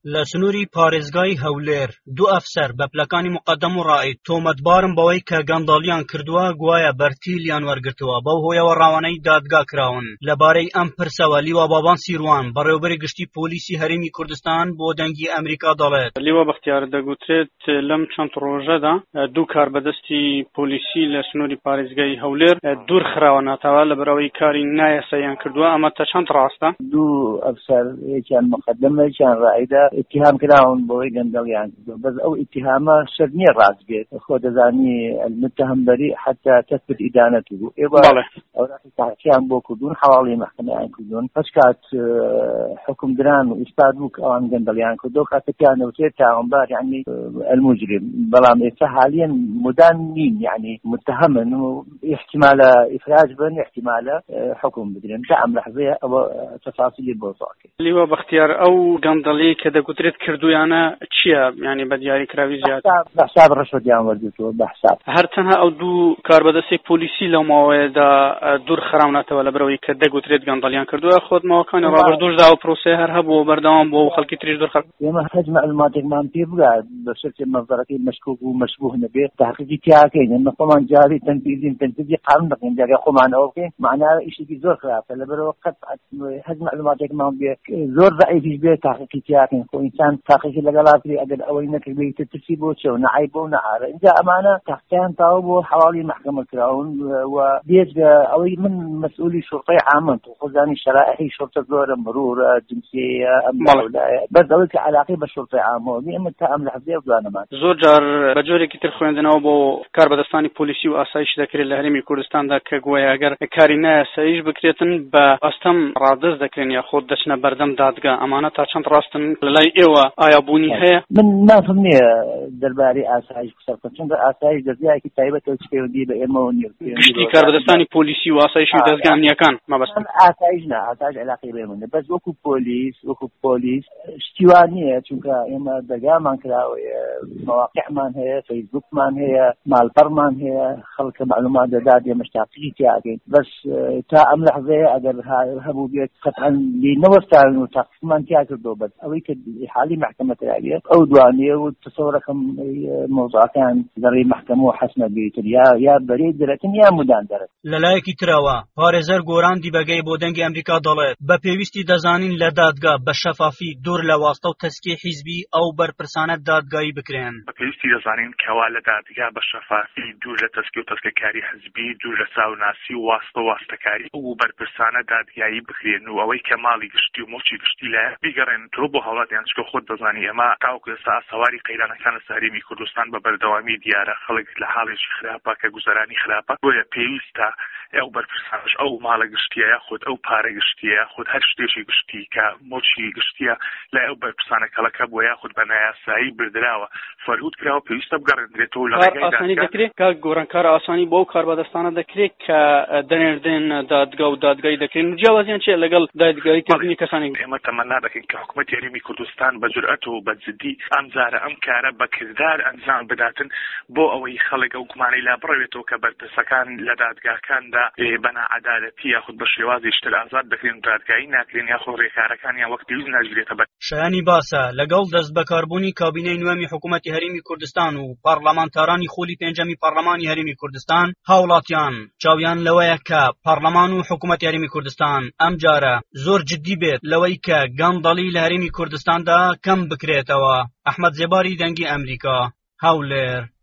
لە سنووری پارێزگای هەولێر دوو ئەفسەر بە پلەکانی مقەدەم و ڕائید تۆمەتبارن بەوەی کە گەندەڵیان کردووە گوایە بەرتیلیان وەرگرتووە. بەو هۆیەوە ڕاوەنەی دادگا کراون. لەبارەی ئەم پرسەوە لیوا بابان سیروان بەڕێوەبەری گشتی پۆلیسی هەرێمی کوردستان بۆ دەنگی ئەمریکا دەڵێت. لیوا بەختیار دەگوترێت لەم چەند ڕۆژەدا دوو کار بەدەستی پۆلیسی لە سنووری پارێزگای هەولێر دوور خراوە ناتەوە لەبەرەوەی کاری نایەساییان کردووە. ئەمە تا چەند ڕاستە؟ دوو ئەفسەر یەکیان مقەدەمە یەکیان ڕائیدە اتهام کراون بۆی گەندەڵیان کردووە. بەس ئەو اتهامە شەر نییە ڕاست بێت. خۆ دەزانی المتهم بەری حتى تثبت إدانته. بەڵێ ئەوراقی تحقیقیان بۆ کردوون حواڵی مەحکەمەیان کردوون. هەچ کات حکم دران و ئیسپات بوو کە ئەوان گەندەڵیان کردووە کاتێکیان وتێت تاوانبار يعني المجرم. بەڵام ئێستا حاليا مدان نین يعني متهمن و احتمال إفراج بن احتمال حكم بدرن تا ئەم لەحظەیە ئەوە تەفاسیلی بۆ زاکێ. لیوا بەختیار ئەو گەندەڵی کە دەگوترێت کردویانە چییە؟ يعني بە دیاریکراوی زیاد بەحساب ڕەشوەتیان وەرگرتووە بەحساب. هەر تەنها ئەو دوو کاربەدەستی پۆلیسی لەو ماوەیەدا دوور خراونەتەوە لەبەرەوەی کە دەگوترێت گەندەڵیان کردووە. خۆت ماوەکانی ڕابردووشدا و پرۆسەیە هەر هەبووە بەردەوام بۆ خەڵکی تریش دوور خراون. ئێمە هەج معلوماتێکمان پێ بگات بە شەرتێ مەزەرەکەی مەشکوک و مەشبوه نەبێت تحقیقی تیاکەین. ئێمە خۆمان جاری تەنفیزی قانون دەکەین جارێ خۆمان ئەوە بکەین معناه ئیشێکی زۆر خراپە. لەبەرەوە قەت هەج معلوماتێکمان بێت زۆر ضعیفیش بێت تحقیقی تیاکەین. خۆ ئینسان تحقیقی لەگەڵاتری ئەگەر ئەوەی نەکردبێت ترسی بۆ چێ و نەعیب بۆ نەعارە. اینجا ئەمانە تحقیقیان تاوە بۆ حواڵی محکەمە کراون و بێجگە ئەوەی من مەسئولی شورتەی عامن و خۆزانی شرائحی شورتە زۆرە مرورە جنسیە بەس ئەوەی کە علاقەی بە شورتەی عامەوە ئێمە تا ئەم لەحظەیە بزانەمان. زۆر جار بە جۆرێکی تر خوێندنەوە بۆ کاربەدەستانی پۆلیسی و ئاسایش دەکرێت لە هەرێمی کوردستاندا کە گوایە ئەگەر کاری نایەساییش بکرێتن بە ئەستەم ڕادز دەکرێن یا خۆت دەچنە بەردەم دادگا. ئەمانە تا چەند ڕاستن لەلای ئێوە ئایا بوونی هەیە؟ من مافهم نییە دەربارەی ئاسایش بسەرکەن چونکە ئاسایش دەستگایەکی تایبەتەوە پەیوەندی بە ئێمەوە نییە. گشتی کاربەدەستانی پۆلیسی و ئاسایش و دەستگامیەکان مەبەستن. ئاسایش نە ئاسایش علاقەی بە ئێمە بەس وەکو پۆلیس شتیوان نییە چونکە ئێمە دەرگامان کراوە مەواقعمان هەیە فەیسبوکمان هەیە ماڵپەڕمان هەیە خەڵکە معلومات دەدات ئێمە تاقیقی تیاکەین. بەس تا ئەم لەحظەیە ئەگەر هەبوو بێت قەتعەن نەوەستاون و تاقیقمان تیا کردەوە. بەس ئەوەی کە حالی محکەمە کراوێت ئەو دوانەیە و تەسەوڕەکەم مۆزوعەکان لەڕێی محکەمە و حەسمە بێتن یا بەرەی دەرەتن یا مودان دەرەت. لەلایەکی ترەوە پارێزەر گۆران دیبەگەی بۆ دەنگی ئەمریکا دەڵێت بە پێویستی دەزانین لە دادگا بە شەفافی دوور لە واستە و تەسکیە حیزبی ئەو بەرپرسانە دادگایی بکرێن. بە پێویستی دەزانین کەوا لە دادگا بە شەفافی دوور لە تەسکی و تەسکەکاری حیزبی دوور لە چاوناسی و واستەکاری و بەرپرسانە دادگایی بکرێن و ئەوەی کە ماڵی گشتی و مۆچی گشتی لە بیگەڕێن تۆ بۆ هەوڵاتیان چکە خۆت دەزانی ئەمە تاوەکو ئێستا سەواری قەیرانەکان لە هەرێمی کوردستان بە بەردەوامی دیارە خەڵک لە حاڵێکی خراپە کە گوزەرانی خراپە بۆیە پێویستە ئەو بەرپرسانش ئەو ماڵە گشتیە یاخود ئەو پارە گشتیە یاخود هەر شتێکی گشتی کە مۆچی گشتیە لای ئەو بەرپرسانە کەڵەکە بۆ یاخود بە نایاسایی بردراوە فەرهود کراوە پێویستە بگەڕێنرێتەوە لە ئاسانی دەکرێت کە گۆڕانکار ئاسانی بۆ کاربەدەستانە دەکرێت کە دەنێردێن دادگا و دادگایی دەکرێن. جیاوازیان چیە لەگەڵ دادگاییکردنی کەسانی؟ ئێمە تەمەنا دەکەین کە حکوومەتی هەرێمی کوردستان بە جورئەت و بە جدی ئەم جارە ئەم کارە بە کردار ئەنجام بداتن بۆ ئەوەی خەڵک ئەو گومانەی لا بڕەوێتەوە کە بەرپرسەکان لە دادگاکاندا بە نائەدالەتی یاخود بە شێوازی شتر ئازاد دەکرێن دادگایی ناکرێن یاخود ڕێکارەکانیان وەک پێویست ناژرێتە بەر. شایانی باسە لەگەڵ دەست بەکاربوونی کابینەی نوێمی حکوومەتی هەرێمی کوردستان و پارلەمانتارانی خۆلی پێنجەمی پەرلەمانی هەرێمی کوردستان هاوڵاتیان چاویان لەوەیە کە پەرلەمان و حکوومەتی هەرێمی کوردستان ئەم جارە زۆر جددی بێت لەوەی کە گەندەڵی لە هەرێمی کوردستاندا کەم بکرێتەوە. ئەحمەد زێباری دەنگی ئەمریکا هەولێر.